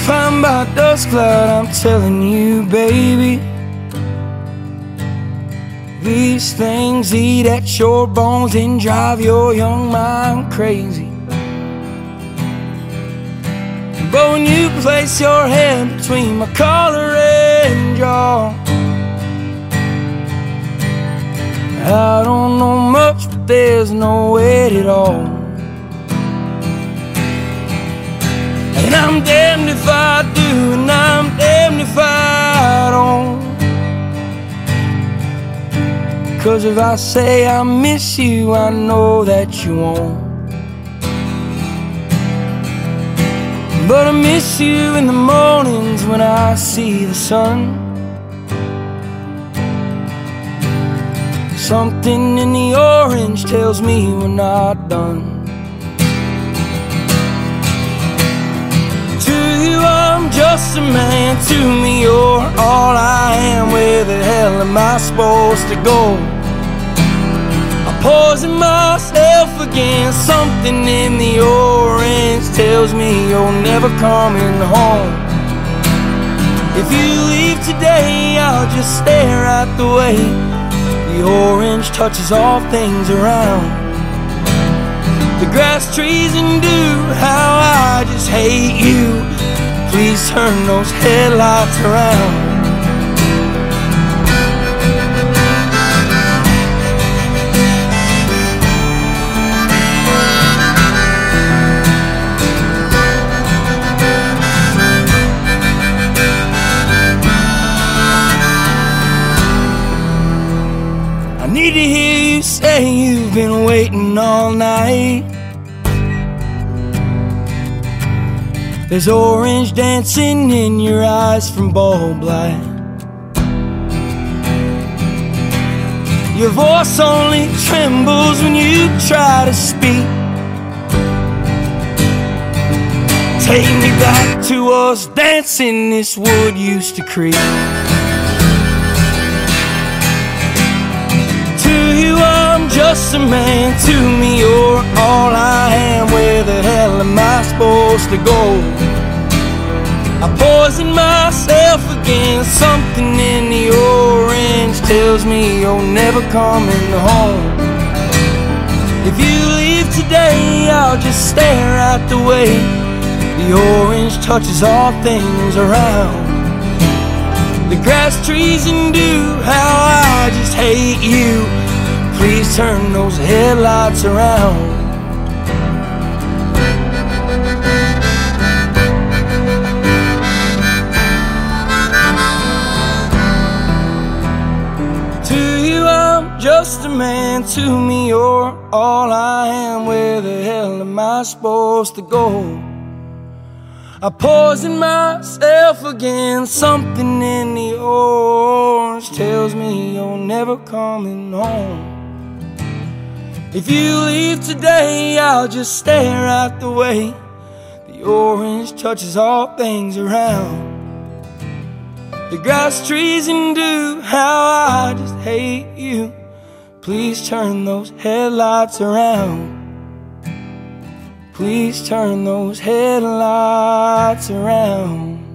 defined by dust cloud, I'm telling you, baby. These things eat at your bones and drive your young mind crazy. But when you place your head between my collar and jaw, I don't know much, but there's no weight at all. And I'm damned if I do, and I'm damned if I don't. 'Cause if I say I miss you, I know that you won't. But I miss you in the mornings when I see the sun. Something in the orange tells me we're not done. To you I'm just a man, to me you're all I am. Where the hell am I supposed to go? I'm poisoning myself again. Something in the orange tells me you're never coming home. If you leave today, I'll just stare at the way the orange touches all things around. The grass, trees, and dew, how I just hate you. Please turn those headlights around. I need to hear you say you've been waiting all night. There's orange dancing in your eyes from bulb light. Your voice only trembles when you try to speak. Take me back to us dancing this wood used to creep. Just a man, to me you're all I am. Where the hell am I supposed to go? I poison myself again. Something in the orange tells me you're never coming home. If you leave today, I'll just stare at the way the orange touches all things around. The grass, trees, and dew, how I just hate you. Please turn those headlights around. To you I'm just a man, to me you're all I am. Where the hell am I supposed to go? I poison myself again. Something in the orange tells me you're never coming home. If you leave today, I'll just stare at the way the orange touches all things around. The grass, trees, and dew, how I just hate you. Please turn those headlights around. Please turn those headlights around.